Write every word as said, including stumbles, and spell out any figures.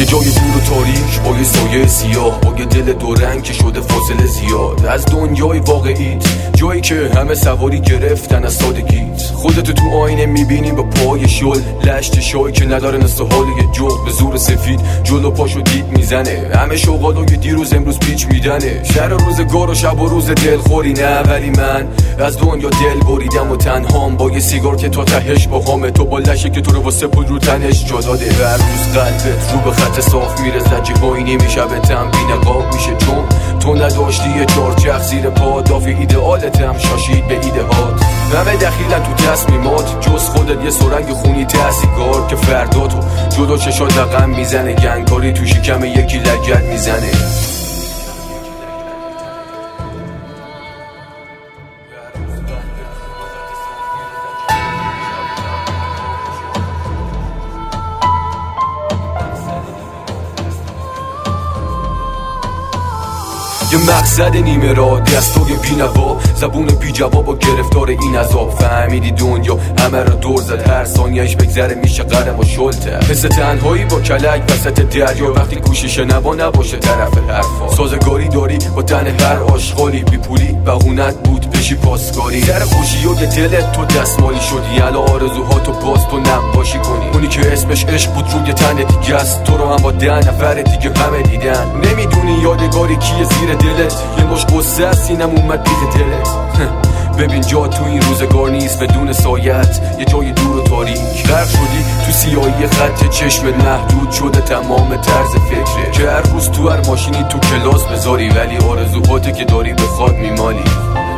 جای دور و تاریک با یه سایه سیاه، با یه دل دو رنگ که شده فاصله زیاد از دنیای واقعیت، جایی که همه سواری گرفتن از سادگیت. خودتو تو آینه میبینی با پای شل، لشت شایی که نداره نصف حال یه جغد به زور سفید جلو پاشو دید میزنه. همه شغالای دیروز امروز پیچ میدنه، شهر روزگار و شب و روز دلخوری نه. ولی من از دنیا دل بریدم و تنهام، با یه سیگار که تا تهش با همه تو، با لشه که تو رو واسه پول رو تنش جا داده. هر روز قلبت رو به خط صاف میره، زجه‌هایی نمیشه به تنبی نقاب میشه، چون تو نداشتی یه چارچخ زیر پا. دافی ایدئالت هم شاشید به ایده هات، همه دخیلن تو تصمیمات جز خودت. یه سرنگ خونی تحصیگار که فردا تو جلو چشات رقم میزنه، گنگاری تو شکم یکی لگد میزنه. یه مقصد نیمه را دستای بینوا، زبون بی جواب و گرفتار این عذاب. فهمیدی دنیا همه رو دور زد، هر ثانیهش بگذره میشه قلم و شلته. حس تنهایی با کلک وسط دریا، وقتی کوشش نبا نباشه طرف حرفا. سازگاری داری با تن هر آشغالی، بی پولی بهونت بود بشی پاسکاری. در خوشی و دلت تو دستمالی شدی، الا آرزوهاتو باز تو نباشی کنی. اونی که اسمش عشق بود روی تن دیگه است، تو رو هم با ده نفر دیگه همه دیدن. نمیدونی یادگاری کیه زیر دلت، یه مش قصه است سینم اومد بیخ دلت. ببین جا تو این روزگار نیست بدون سایت، یه جای دور و تاریک. غرق شدی تو سیاهی خط چشمت، محدود شده تمام طرز فکره. که هر روز تو هر ماشینی تو کلاس بذاری، ولی آرزوهاتی که داری به خاک میمالی.